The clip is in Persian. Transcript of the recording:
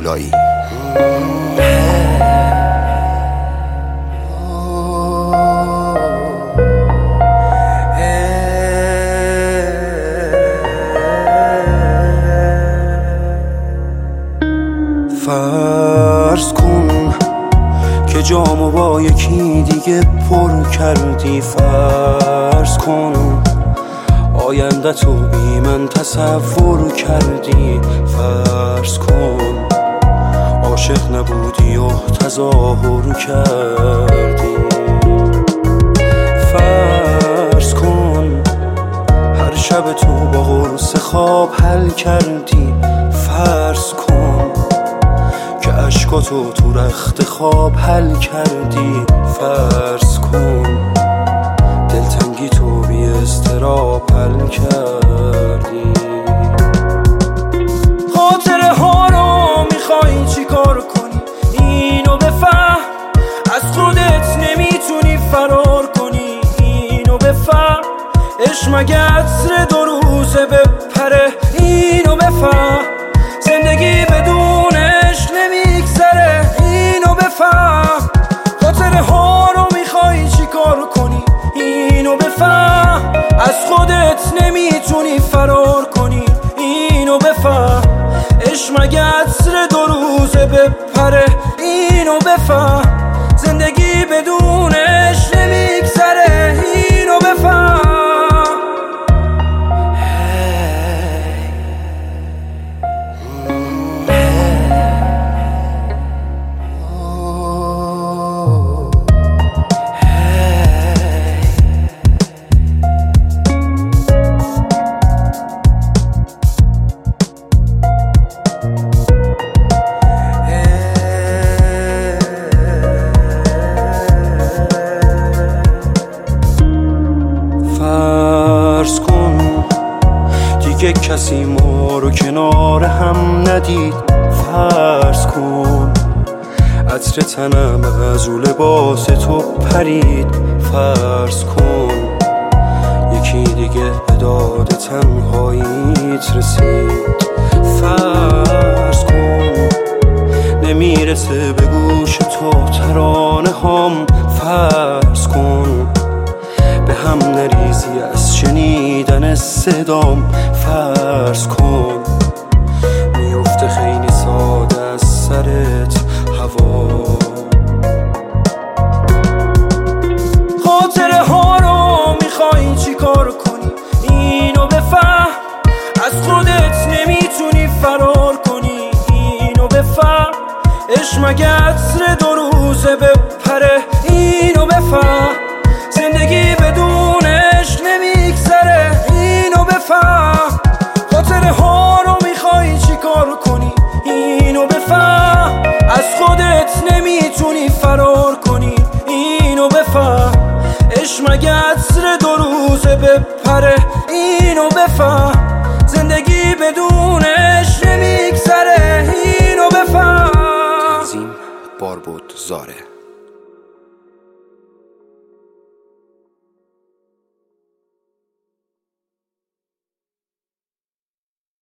خدایی. فرض کن که جامو با یکی دیگه پر کردی. فرض کن آینده تو بی من تصور کردی. فرض کن عاشق نبودی و تظاهر کردی. فرض کن هر شب تو با قرص خواب حل کردی. فرض کن که عشقاتو تو رخت خواب حل کردی. فرض کن دلتنگی تو بی اضطراب حل کردی. خاطره ها رو میخوای چی کار کنی؟ اینو بفهم از خودت نمیتونی فرار کنی. اینو بفهم عشق مگه عطر 2 روزه بپره. اینو بفهم زندگی بدون عشق نمیگذره. اینو بفهم خاطره ها رو میخوای چی کار کنی؟ اینو بفهم از خودت نمیتونی فرار کنی. اینو بفهم عشق مگه عطر 2 روزه بپره. اینو بفهم زندگی بدون عشق نمیگذره. اینو بفهم. فرض کن دیگه کسی ما رو کنار هم ندید. فرض کن عطر تنم از رو لباس تو پرید. فرض کن یکی دیگه به داد تنهاییت رسید. فرض کن نمیرسه به گوش تو ترانه هام. فرض کن به هم نریزی از شنیدن صدام. فرض کن میفته خیلی ساده از سرت هوا. خاطره ها رو میخوای چی کار کنی؟ اینو بفهم از خودت نمیتونی فرار کنی. اینو بفهم عشق مگه عطر 2 روزه بپره. اینو بفهم زندگی بدون عشق نمیگذره. اینو بفهم خاطره ها رو میخوای چی کار کنی؟ اینو بفهم از خودت نمیتونی فرار کنی. اینو بفهم عشق مگه عطر 2 روزه بپره. اینو بفهم زندگی بدون عشق نمیگذره. اینو بفهم. تنظیم باربود زاره.